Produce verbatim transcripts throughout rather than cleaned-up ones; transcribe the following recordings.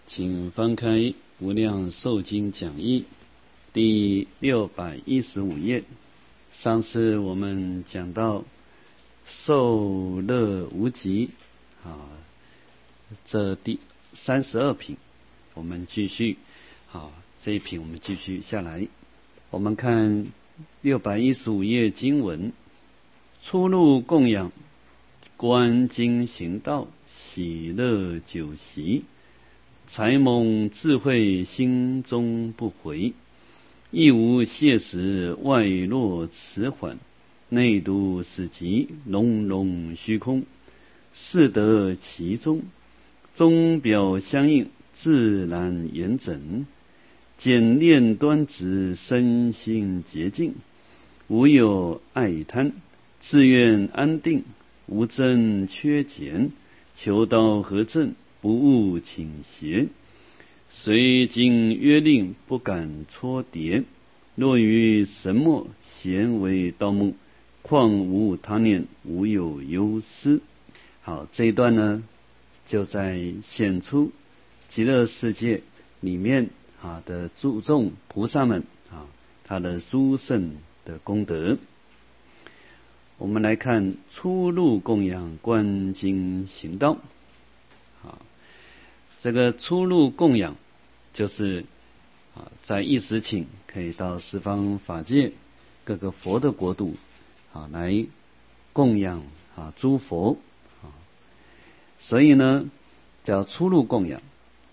请翻开《无量寿经讲义》第六百一十五页。上次我们讲到受乐无极啊，这第三十二品，我们继续啊，这一品我们继续下来。我们看六百一十五页经文：初入供养，观经行道，喜乐久习，才蒙智慧心中不回，亦无谢时外落迟缓，内度始极隆隆虚空，是得其中，中表相应，自然严整，简练端直，身心洁净，无有爱贪，自愿安定，无争缺减，求道合正，不误倾斜，随经约令，不敢搓叠，若于神墨，咸为盗墓，况无他念，无有忧思。好，这一段呢，就在显出极乐世界里面啊的诸众菩萨们啊，他的殊胜的功德。我们来看初入供养，观经行道。啊，这个初入供养就是啊，在一时请可以到十方法界各个佛的国度啊来供养啊诸佛啊，所以呢叫初入供养。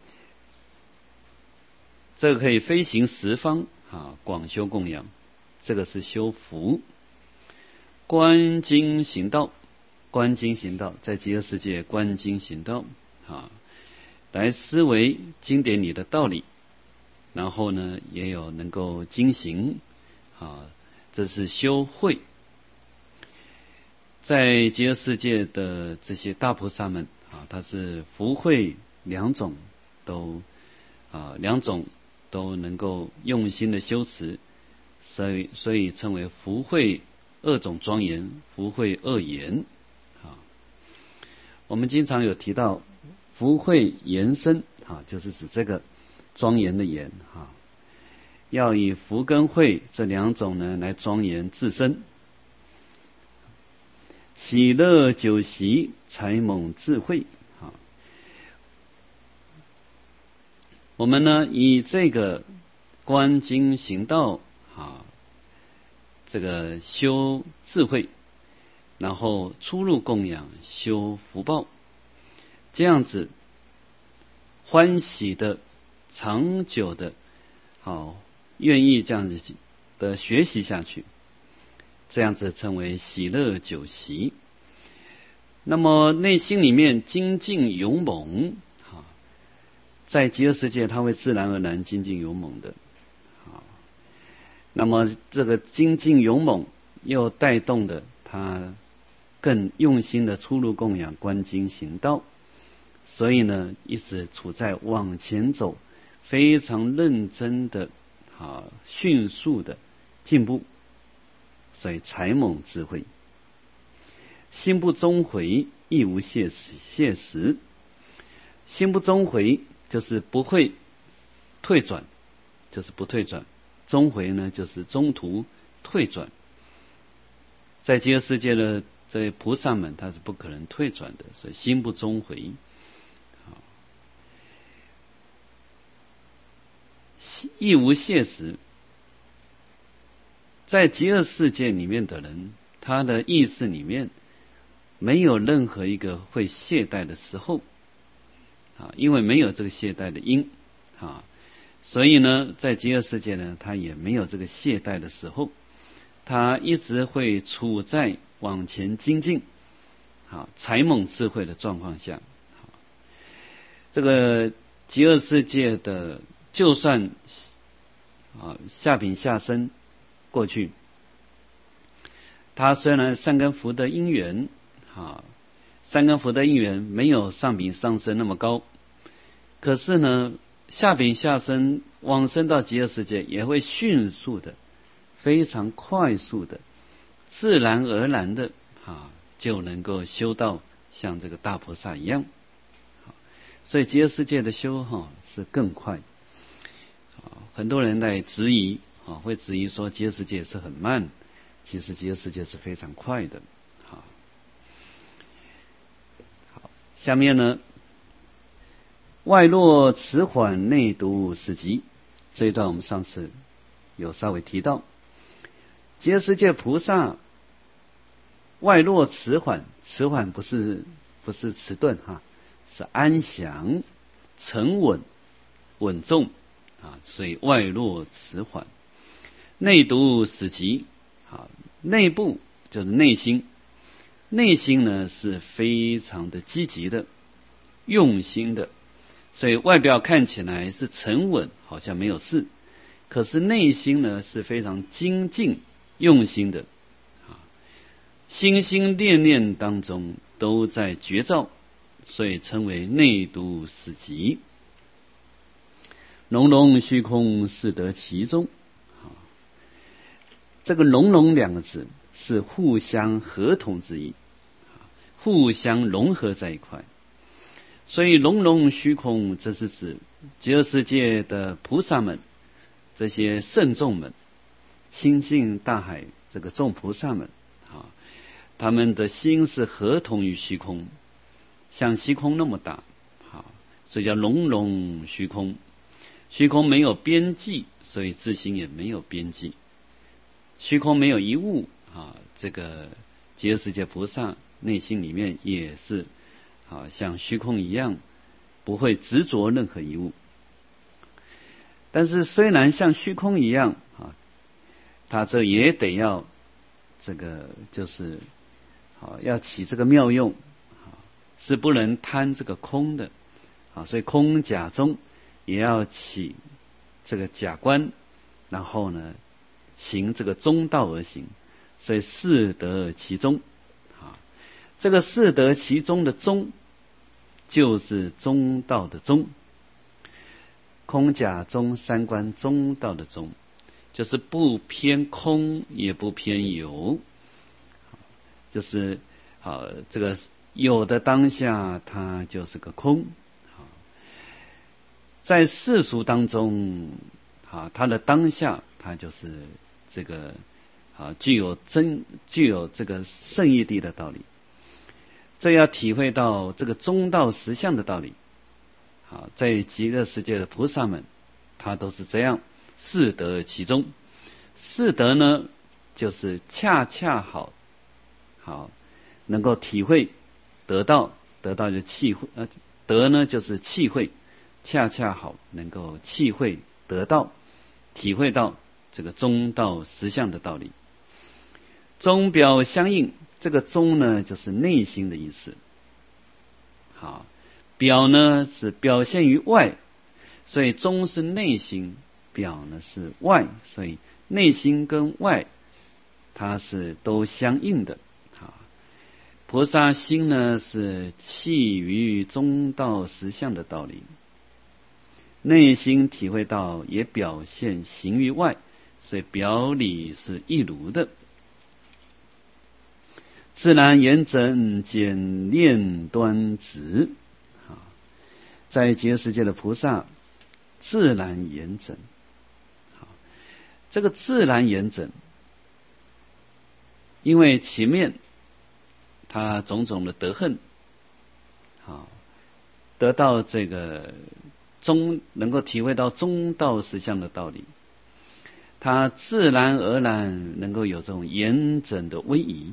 这个可以飞行十方啊，广修供养，这个是修福。观经行道，观经行道，在极乐世界观经行道啊，来思维经典里的道理，然后呢也有能够经行啊，这是修慧。在极乐世界的这些大菩萨们啊，他是福慧两种都啊两种都能够用心的修持，所以所以称为福慧二种庄严，福慧二言啊。我们经常有提到福慧延伸啊，就是指这个庄严的严啊，要以福跟慧这两种呢来庄严自身。喜乐久习，才蒙智慧啊。我们呢以这个观经行道啊，这个修智慧，然后初入供养，修福报，这样子欢喜的、长久的，好愿意这样子的学习下去，这样子称为喜乐久习。那么内心里面精进勇猛啊，在极乐世界它会自然而然精进勇猛的。那么这个精进勇猛又带动的他更用心的初入供养，观经行道，所以呢一直处在往前走，非常认真的啊迅速的进步，所以才蒙智慧。心不终回，亦无懈懈时。心不终回就是不会退转，就是不退转。终回呢，就是中途退转。在极乐世界的这些菩萨们，他是不可能退转的，所以心不终回。亦无懈时。在极乐世界里面的人，他的意识里面没有任何一个会懈怠的时候啊，因为没有这个懈怠的因啊。所以呢，在极乐世界呢，他也没有这个懈怠的时候，他一直会处在往前精进，好才蒙智慧的状况下。这个极乐世界的，就算啊下品下生过去，他虽然善根福德因缘啊，善根福德因缘没有上品上生那么高，可是呢，下品下生往生到极乐世界也会迅速的、非常快速的、自然而然的啊，就能够修到像这个大菩萨一样。 所以极乐世界的修哈是更快。很多人在质疑啊，会质疑说极乐世界是很慢，其实极乐世界是非常快的。好，好，下面呢，外落迟缓，内读始急。这一段我们上次有稍微提到，极乐世界菩萨外落迟缓，迟缓不是不是迟钝哈，是安详、沉稳、稳重。啊，所以外落迟缓，内读始急。啊，内部就是内心，内心呢是非常的积极的、用心的，所以外表看起来是沉稳，好像没有事，可是内心呢是非常精进、用心的。啊，心心念念当中都在觉照，所以称为内读始急。隆隆虚空是得其中。这个隆隆两个字是互相合同之意，互相融合在一块。所以隆隆虚空，这是指极乐世界的菩萨们，这些圣众们，亲近大海这个众菩萨们啊，他们的心是合同于虚空，像虚空那么大，好，所以叫隆隆虚空。虚空没有边际，所以自心也没有边际。虚空没有一物啊，这个极乐世界菩萨内心里面也是啊，像虚空一样，不会执着任何一物。但是虽然像虚空一样啊，他这也得要这个就是啊，要起这个妙用啊，是不能贪这个空的啊，所以空假中也要起这个假观，然后呢行这个中道而行，所以适得其中啊。这个适得其中的中，就是中道的中。空假中三观中道的中，就是不偏空也不偏有，就是啊这个有的当下它就是个空。在世俗当中，啊，它的当下，它就是这个啊，具有真具有这个圣义谛的道理。这要体会到这个中道实相的道理。啊，在极乐世界的菩萨们，他都是这样适得其中。适得呢，就是恰恰好，好能够体会得到，得到就气会，呃，得呢就是气会。恰恰好能够契会得到体会到这个中道实相的道理。中表相应，这个中呢就是内心的意思。好，表呢是表现于外，所以中是内心，表呢是外，所以内心跟外它是都相应的。好，菩萨心呢是契于中道实相的道理。内心体会到，也表现行于外，所以表里是一如的。自然严整，简练端直。啊，在极乐世界的菩萨，自然严整。好，这个自然严整，因为前面他种种的德恨，好，得到这个中能够体会到中道实相的道理，他自然而然能够有这种严整的威仪。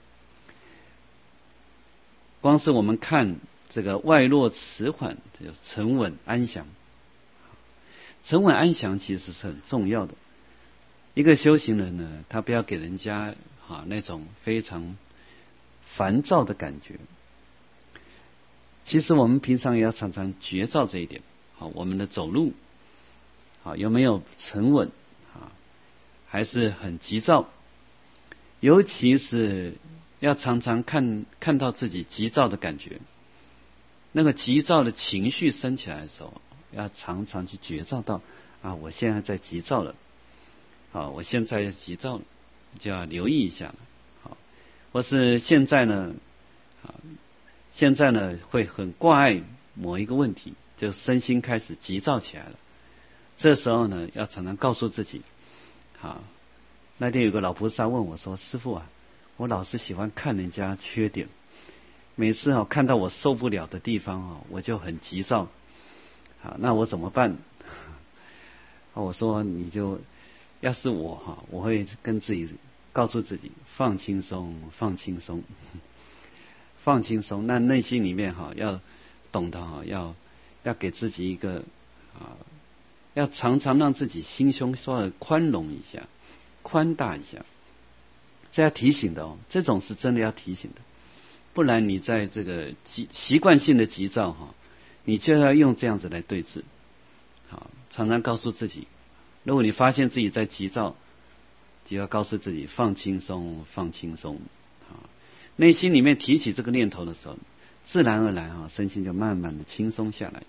光是我们看这个外落迟缓，这就是沉稳安详。沉稳安详其实是很重要的。一个修行人呢，他不要给人家啊那种非常烦躁的感觉。其实我们平常也要常常觉照这一点。好，我们的走路，好有没有沉稳啊？还是很急躁？尤其是要常常看看到自己急躁的感觉，那个急躁的情绪升起来的时候，要常常去觉照到啊，我现在在急躁了，好，我现在急躁了，就要留意一下了。好，或是现在呢，啊，现在呢会很挂碍某一个问题，就身心开始急躁起来了。这时候呢，要常常告诉自己，好，那天有个老菩萨问我说：“师父啊，我老是喜欢看人家缺点，每次啊看到我受不了的地方啊，我就很急躁。啊，那我怎么办？”我说：“你就要是我哈，我会跟自己告诉自己，放轻松，放轻松，放轻松。那内心里面哈，要懂得哈，要要给自己一个啊。”要常常让自己心胸稍微宽容一下，宽大一下，这要提醒的哦。这种是真的要提醒的，不然你在这个急习惯性的急躁哈，你就要用这样子来对治。好，常常告诉自己，如果你发现自己在急躁，就要告诉自己放轻松，放轻松。啊，内心里面提起这个念头的时候，自然而然啊，身心就慢慢的轻松下来。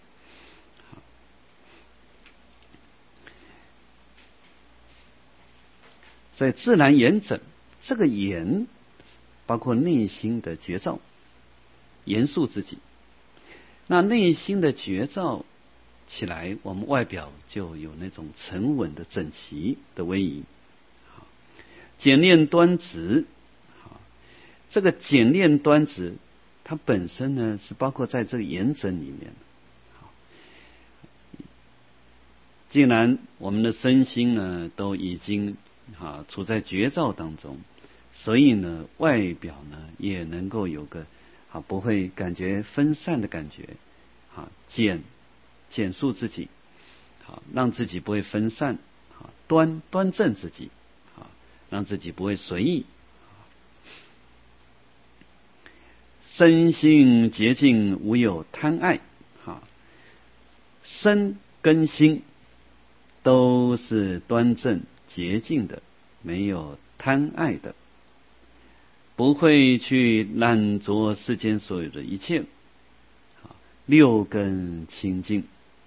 所以自然严整，这个严包括内心的觉照，严肃自己。那内心的觉照起来，我们外表就有那种沉稳的整齐的威仪。简练端直，这个简练端直，它本身呢是包括在这个严整里面。既然我们的身心呢都已经啊，处在觉照当中，所以呢，外表呢也能够有个啊，不会感觉分散的感觉，啊，减减速自己，啊，让自己不会分散，啊，端端正自己，啊，让自己不会随意，身心洁净，无有贪爱，啊，身跟心都是端正洁净的，没有贪爱的，不会去染着世间所有的一切，六根清净。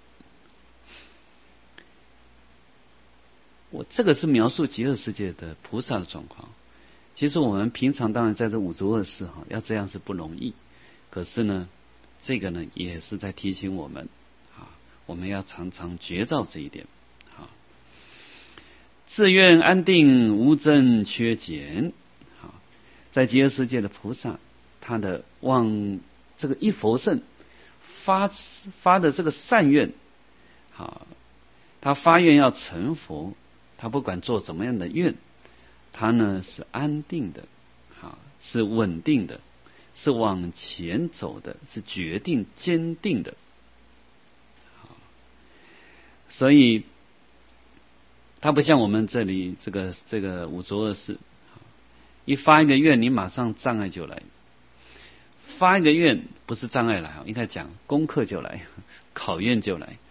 我这个是描述极乐世界的菩萨的状况。其实我们平常当然在这五浊恶世哈，要这样是不容易。可是呢，这个呢也是在提醒我们啊，我们要常常觉照这一点。自愿安定，无增缺减。啊，在极乐世界的菩萨，他的往这个一佛圣发发的这个善愿，啊，他发愿要成佛，他不管做怎么样的愿，他呢是安定的，啊，是稳定的，是往前走的，是决定坚定的。所以它不像我们这里这个这个五浊恶世，一发一个愿，你马上障碍就来。发一个愿不是障碍来，应该讲功课就来，考验就来。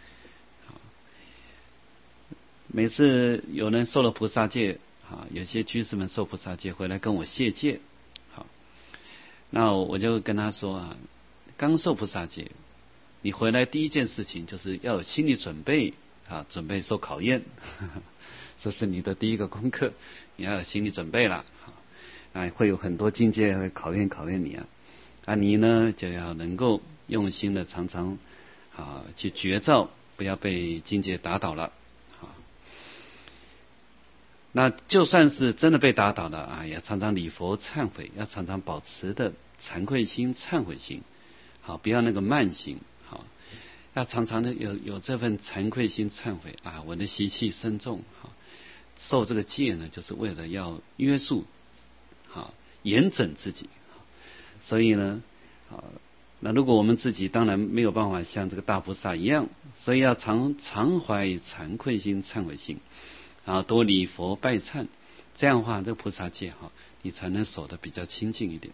每次有人受了菩萨戒，啊，有些居士们受菩萨戒回来跟我谢戒，好，那我就跟他说啊，刚受菩萨戒，你回来第一件事情就是要有心理准备啊，准备受考验。呵呵，这是你的第一个功课，你要有心理准备了，啊，会有很多境界会考验考验你啊，啊，你呢就要能够用心的常常啊去觉照，不要被境界打倒了，啊，那就算是真的被打倒了啊，也常常礼佛忏悔，要常常保持的惭愧心、忏悔心，好，不要那个慢心，好。要常常的有有这份惭愧心、忏悔啊！我的习气深重，哈，受这个戒呢，就是为了要约束，好，严整自己。所以呢，啊，那如果我们自己当然没有办法像这个大菩萨一样，所以要常常怀惭愧心、忏悔心，啊，多礼佛拜忏，这样的话，这个菩萨戒哈，你才能守得比较清净一点。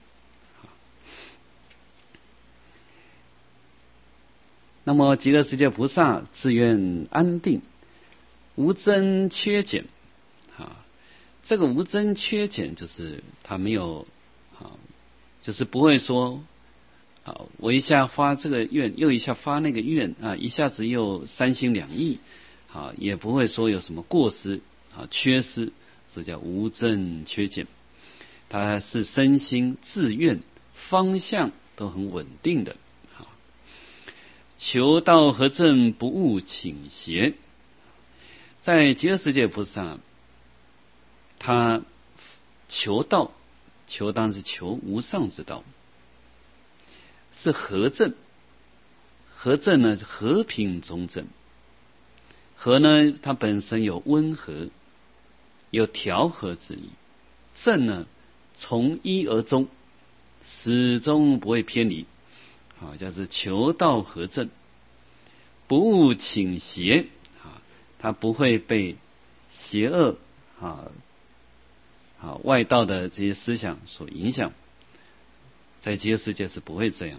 那么极乐世界菩萨自愿安定，无增缺减，啊，这个无增缺减就是他没有啊，就是不会说啊，我一下发这个愿，又一下发那个愿啊，一下子又三心两意，啊，也不会说有什么过失啊、缺失，这叫无增缺减。他是身心自愿方向都很稳定的。 求道合正，不误倾斜。在极乐世界菩萨，他求道，求当是求无上之道，是和正。和正呢，和平中正。和呢，它本身有温和，有调和之意。正呢，从一而终，始终不会偏离。啊，叫做求道合正，不误倾斜啊，它不会被邪恶啊啊外道的这些思想所影响，在极乐世界是不会这样。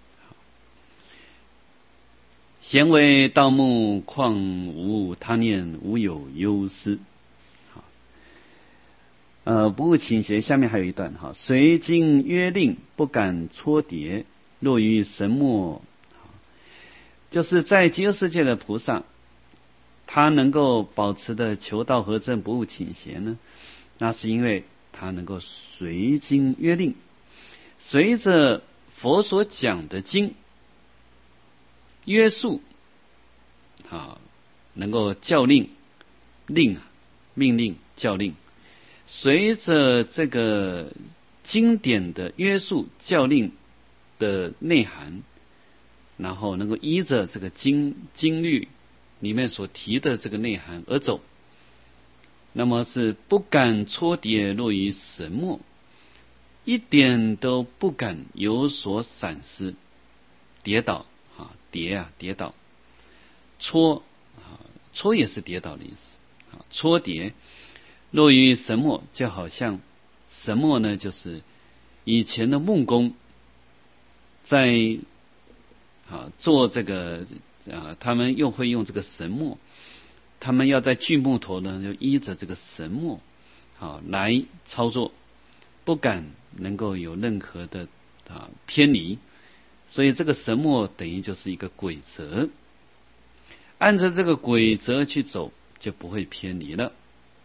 闲为道目，况无他念，无有忧思。好，呃，不误倾斜。下面还有一段哈，随经约令，不敢搓叠，落于神墨。就是在极乐世界的菩萨，他能够保持的求道合正，不误倾斜呢，那是因为他能够随经约令，随着佛所讲的经约束啊，能够教令令啊命令教令，随着这个经典的约束教令的内涵，然后能够依着这个经经律里面所提的这个内涵而走，那么是不敢搓跌，落于神墨，一点都不敢有所闪失，跌倒啊，跌啊，跌倒，搓啊，搓也是跌倒的意思啊，搓跌落于神墨，就好像神墨呢，就是以前的木工在啊做这个啊，他们又会用这个神墨，他们要在锯木头呢，就依着这个神墨啊来操作，不敢能够有任何的啊偏离。所以这个神墨等于就是一个规则，按照这个规则去走，就不会偏离了。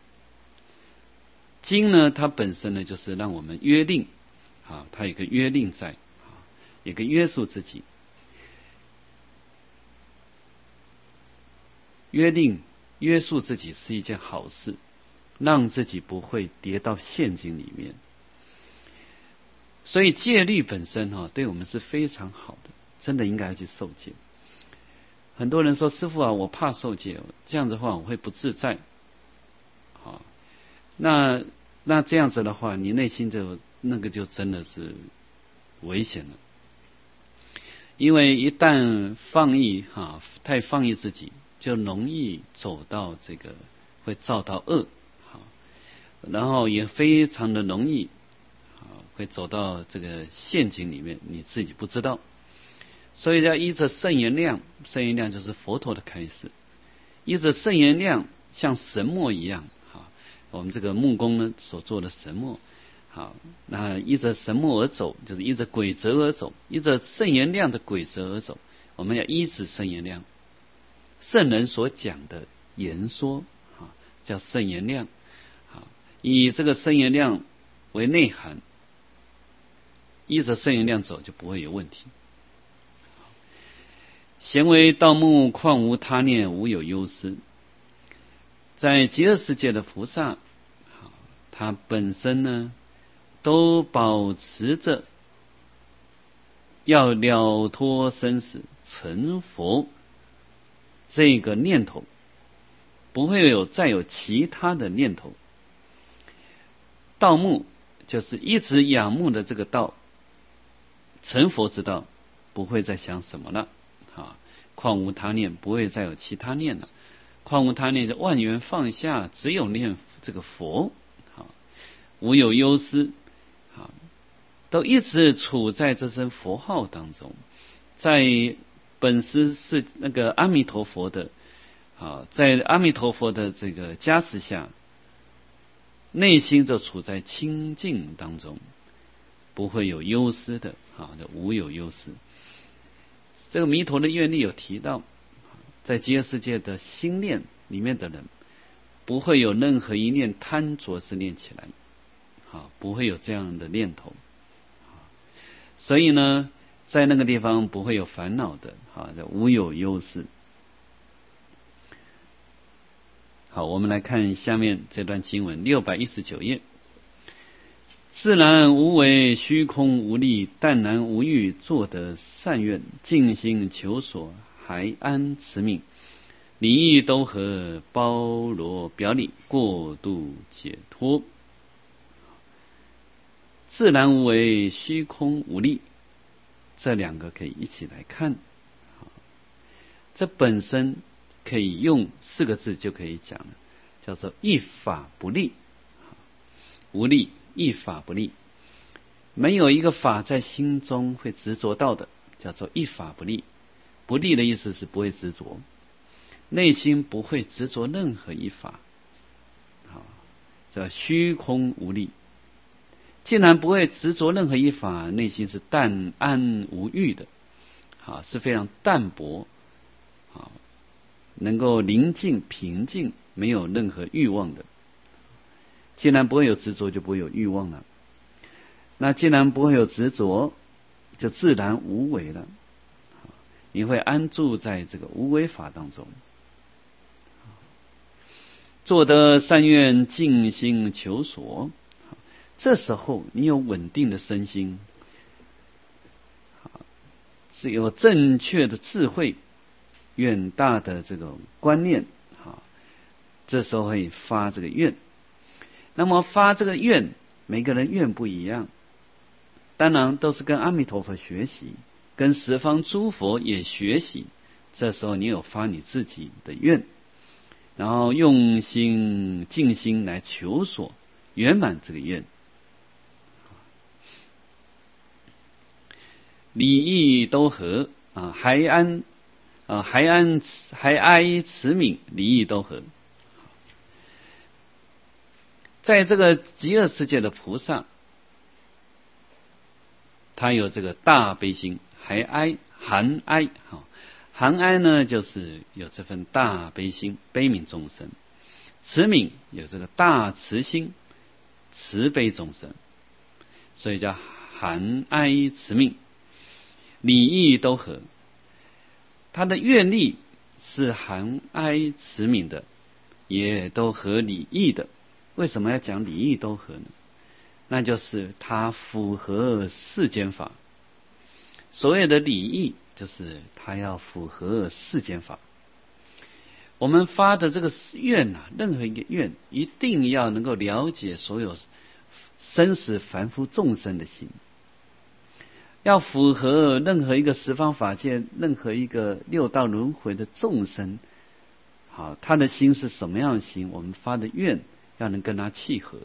经呢，它本身呢就是让我们约令啊，它有个约令在啊，有个约束自己。约令约束自己是一件好事，让自己不会跌到陷阱里面。所以戒律本身哈、啊，对我们是非常好的，真的应该去受戒。很多人说师父啊，我怕受戒，这样子的话我会不自在。好，那那这样子的话，你内心就那个就真的是危险了。因为一旦放逸哈、啊，太放逸自己，就容易走到这个会造到恶，好，然后也非常的容易啊会走到这个陷阱里面，你自己不知道。所以要依着圣言量，圣言量就是佛陀的开示，依着圣言量像神墨一样，好，我们这个木工呢所做的神墨，好，那依着神墨而走，就是依着规则而走，依着圣言量的规则而走。我们要依止圣言量，圣人所讲的言说啊，叫圣言量，啊，以这个圣言量为内涵，依着圣言量走就不会有问题。闲为道目，况无他念，无有忧思。在极乐世界的菩萨，他本身呢，都保持着要了脱生死、成佛这个念头，不会有再有其他的念头。道目就是一直仰慕的这个道，成佛之道，不会再想什么了。啊，况无他念，不会再有其他念了。况无他念，就万缘放下，只有念这个佛。啊，无有忧思，啊，都一直处在这声佛号当中，在本师是那个阿弥陀佛的啊，在阿弥陀佛的这个加持下，内心就处在清净当中，不会有忧思的啊，就无有忧思。这个弥陀的愿力有提到，在极乐世界的心念里面的人，不会有任何一念贪着之念起来，啊，不会有这样的念头。所以呢， 在那个地方不会有烦恼的，啊，无有忧事。好，我们来看下面这段经文，六百一十九页。自然无为，虚空无力，淡然无欲，作得善愿，尽心求索，还安持命，理义都合，包罗表里，过度解脱。自然无为，虚空无力，这两个可以一起来看。这本身可以用四个字就可以讲了，叫做一法不立。无力，一法不立，没有一个法在心中会执着到的，叫做一法不立。不立的意思是不会执着，内心不会执着任何一法，叫虚空无力。既然不会执着任何一法，内心是淡安无欲的，好，是非常淡泊，好，能够宁静平静，没有任何欲望的。既然不会有执着，就不会有欲望了。那既然不会有执着，就自然无为了。你会安住在这个无为法当中，做得善愿，尽心求索。这时候你有稳定的身心，是有正确的智慧，远大的这种观念，这时候会发这个愿。那么发这个愿，每个人愿不一样，当然都是跟阿弥陀佛学习，跟十方诸佛也学习。这时候你有发你自己的愿，然后用心尽心来求索，圆满这个愿。理义都合啊，还安啊，还安还哀慈悯，理义都合。在这个极乐世界的菩萨，他有这个大悲心，还哀含哀哈，含哀呢就是有这份大悲心，悲悯众生；慈悯有这个大慈心，慈悲众生，所以叫含哀慈悯。理义都合，他的愿力是含哀慈悯的，也都合理义的。为什么要讲理义都合呢？那就是他符合世间法。所谓的理义，就是他要符合世间法。我们发的这个愿啊，任何一个愿，一定要能够了解所有生死凡夫众生的心。要符合任何一个十方法界，任何一个六道轮回的众生，好，他的心是什么样的心，我们发的愿要能跟他契合。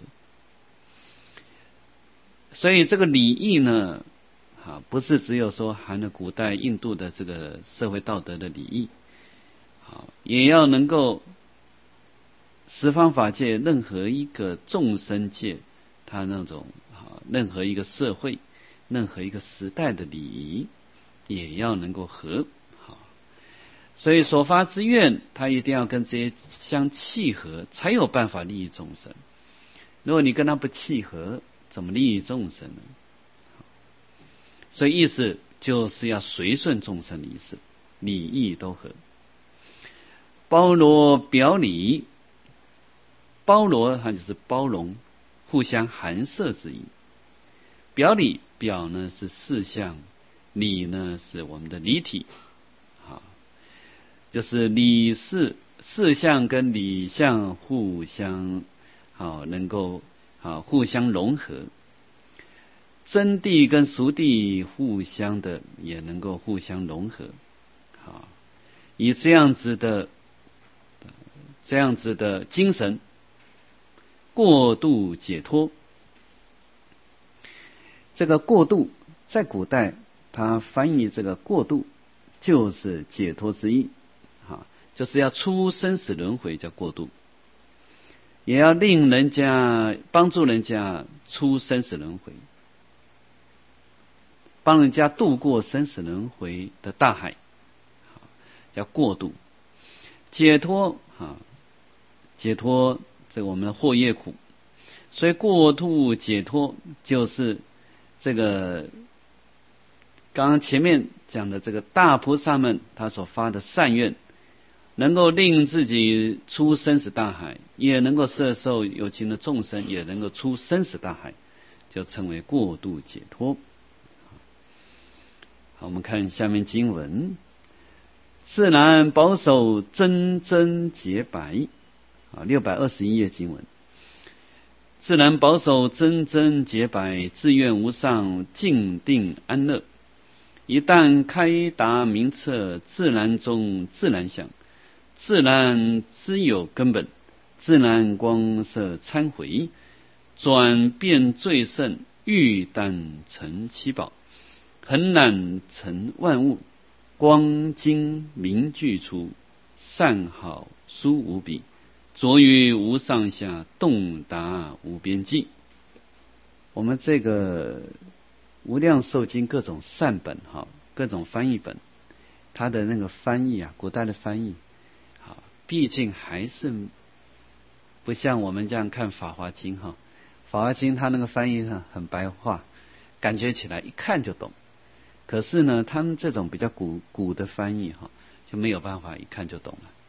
所以这个礼义呢，啊，不是只有说含了古代印度的这个社会道德的礼义，啊，也要能够十方法界任何一个众生界，他那种啊，任何一个社会。任何一个时代的礼仪也要能够合，好，所以所发之愿，他一定要跟这些相契合，才有办法利益众生。如果你跟他不契合，怎么利益众生呢？所以意思就是要随顺众生的意思，礼义都合，包罗表里。包罗它就是包容，互相含摄之意。表里，表呢是事相，理呢是我们的理体，啊，就是理事事相跟理相互相好，能够好互相融合，真谛跟俗谛互相的也能够互相融合，好，以这样子的这样子的精神，过度解脱。这个过渡在古代，他翻译这个过渡就是解脱之意，啊，就是要出生死轮回叫过渡，也要令人家帮助人家出生死轮回，帮人家渡过生死轮回的大海，叫过渡。解脱啊，解脱这个我们的祸业苦，所以过渡解脱就是这个刚刚前面讲的这个大菩萨们，他所发的善愿，能够令自己出生死大海，也能够摄受有情的众生，也能够出生死大海，就称为过度解脱。好，我们看下面经文：自然保守真真洁白。啊，六百二十一页经文。自然保守真真洁白，自愿无上，静定安乐。一旦开达明彻，自然中自然相，自然之有根本，自然光色参回，转变最胜，欲胆成七宝，恒然成万物，光精明具出，善好殊无比，着于无上下，洞达无边际。我们这个无量寿经各种善本哈，各种翻译本，它的那个翻译啊，古代的翻译，啊，毕竟还是不像我们这样看法华经哈。法华经它那个翻译上很白话，感觉起来一看就懂。可是呢，他们这种比较古古的翻译哈，就没有办法一看就懂了。